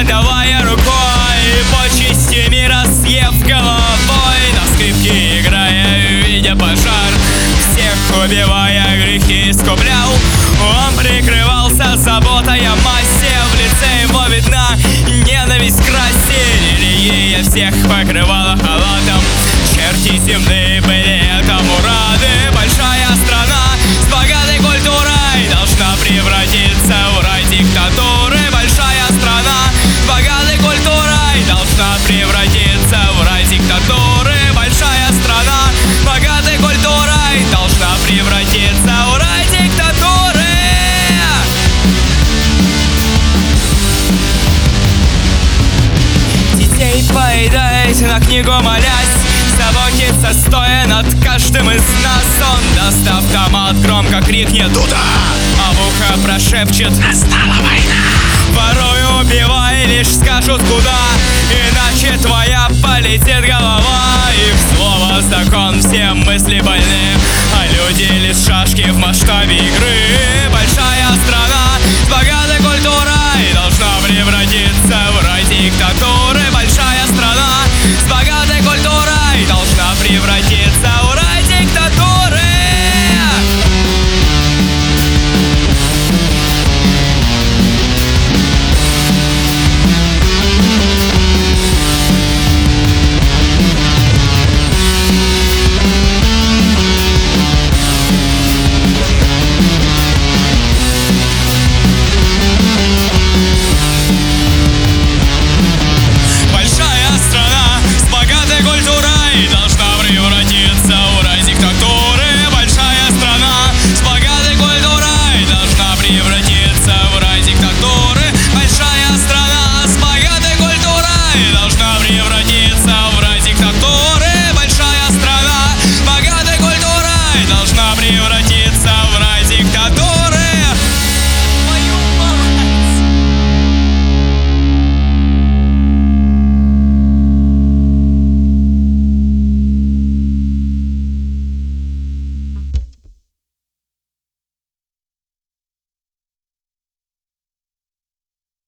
подавая рукой, почести мира съев головой, на скрипке играя, видя пожар, всех убивая, грехи искуплял. Он прикрывался заботой о массе, в лице его видна ненависть к расе. Религия всех покрывала халатом, черти земные были этому рады. Большая страна с богатой культурой должна превратиться в рай диктатуры. Большая страна с богатой культурой должна превратиться в рай диктатуры. Большая страна с богатой культурой должна превратиться в рай диктатуры. Детей поедает, на книгу молясь, заботится, стоя над каждым из нас. Он даст автомат, громко крикнет «Туда!», а в ухо прошепчет «Настала война!». Порой убивай, лишь скажут куда, иначе твоя полетит голова. Их слово закон, все мысли больны, а люди лишь шашки в масштабе игры. Большая страна с богатой культурой должна превратиться в рай диктатуры. Большая страна с богатой культурой должна превратиться в рай диктатуры. Превратиться